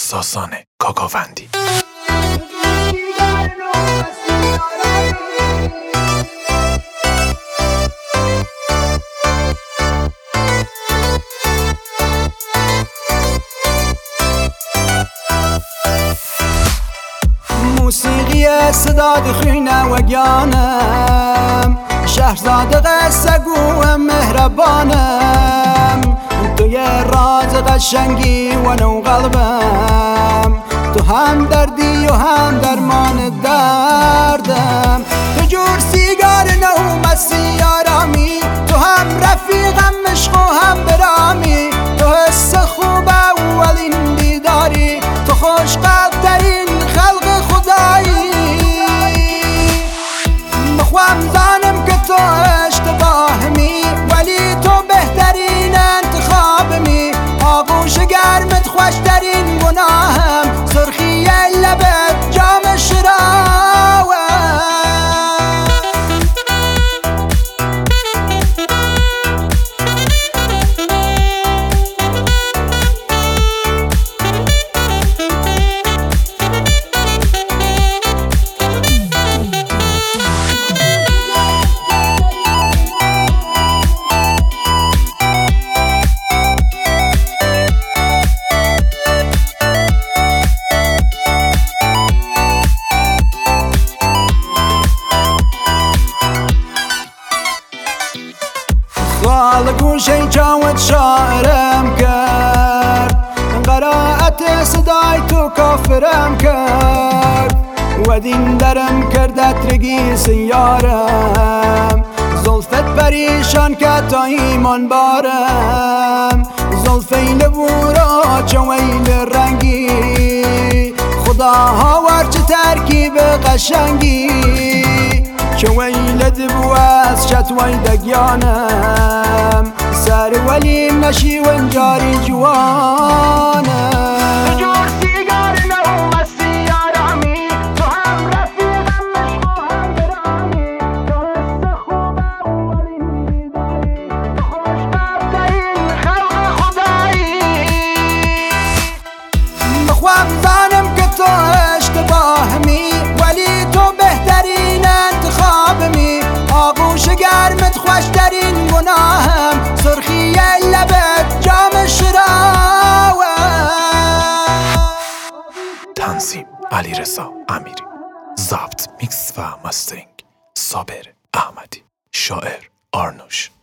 حساسان کاکاوندی. موسیقی صدا دخینه و گیانم، شهرزاد قصه گوه مهربانم، توی راز قشنگی و نو قلبم، تو هم دردی و هم درمان دردم، تو جور سیگار نو مسی آرامی، تو هم رفیقم عشق و هم برامی، تو حس خوب اولین بیداری، تو خوش قلبترین خلق خدایی. مخوام زانم که تو اشتباهمی، ولی تو بهترین انتخابمی، آغوش گرمت خوشترین گناهم، سرخی لبت جام شراوه. خال گوشه چاوت شاعرم کرد، قرائت صدای تو کافرم کرد، و دین درم کرد اترگی سیارم، زلفت پریشان که تا ایمان بارم، زلفی لبورا چویل رنگی، خداها ورچه ترکیب قشنگی، چویلت بواز شتوی دگیانم، سر ولی نشی و جاری جوانم، جور سیگار نو مسی آرامی، تو هم رفیقم عشق و هم برامی، تو حس خوب اولین بیداری، تو خوش قلبترین خلق خدایی. مخوام زانم که تو اشتباهمی، ولی تو بهترین انتخابمی، آغوش گرمت خوشترین گناهم، سرخی لبت جام شراوه. تنظیم علیرضا امیری، ضبط میکس و مسترینگ صابر احمدی، شاعر آرنوش.